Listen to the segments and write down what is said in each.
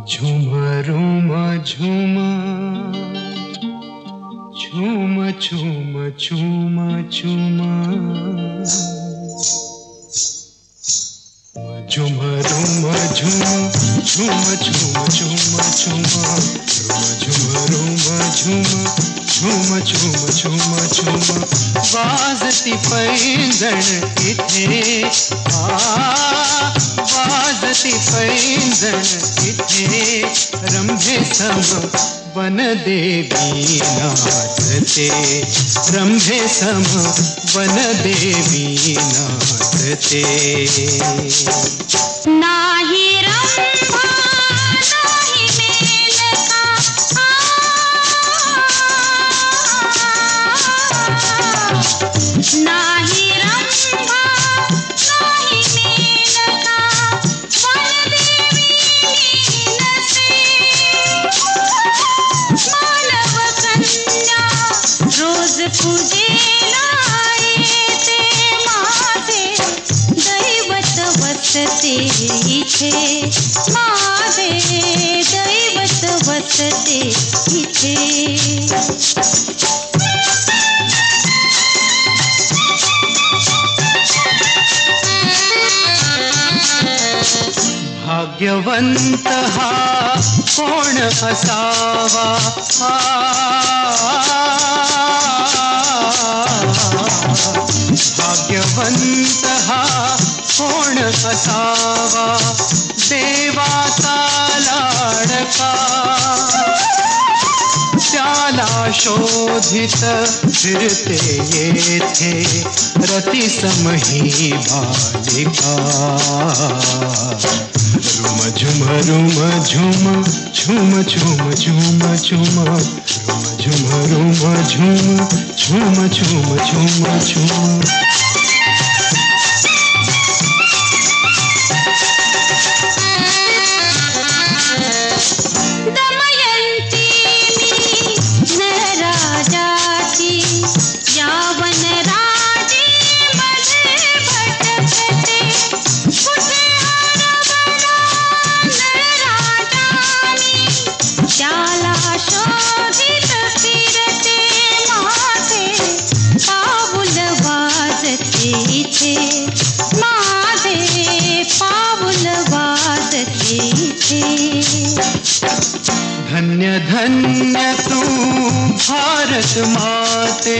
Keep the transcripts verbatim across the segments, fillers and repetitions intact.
झुमरुम झुम झुम झुम झुम झुम झुमरुम झुम झुम झुम झुम झुम झुमरुम झुम झुम झुम झुम झुम वाजती पैंजण इथे आ वाजती पैंजण इथे रंभे सम वनदेवी नाचते रंभे सम वनदेवी नाचते नाही रंभा नाही मेनका नाही रंभा नाही मेनका वनदेवी नसे मानव कन्या रोज पूजेला येते माझे दैवत वसते इथे माझे दैवत वसते इथे भाग्यवंत हा कोण असावा भाग्यवंत हा कोण असावा देवाचा लाडका त्याला शोधित फिरते येथे रतिसम ही बालिका रुम झुम रुम झुम झुम झुम झुम झुम रुम झुम रुम झुम झुम झुम झुम झुम धन्य धन्य तू भारत माते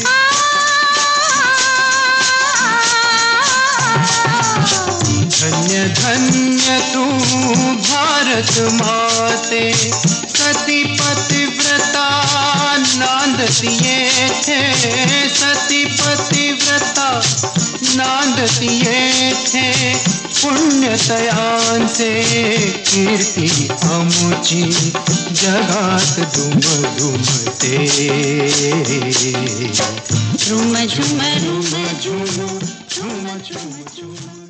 धन्य धन्य तू भारत माते सती पतिव्रता नांदती येथे सती पतिव्रता नांदती येथे पुण्यतयांचे कीर्ती अमुची जगात दुम दुमते रुम झुम रुम झुम झुम झुम झुम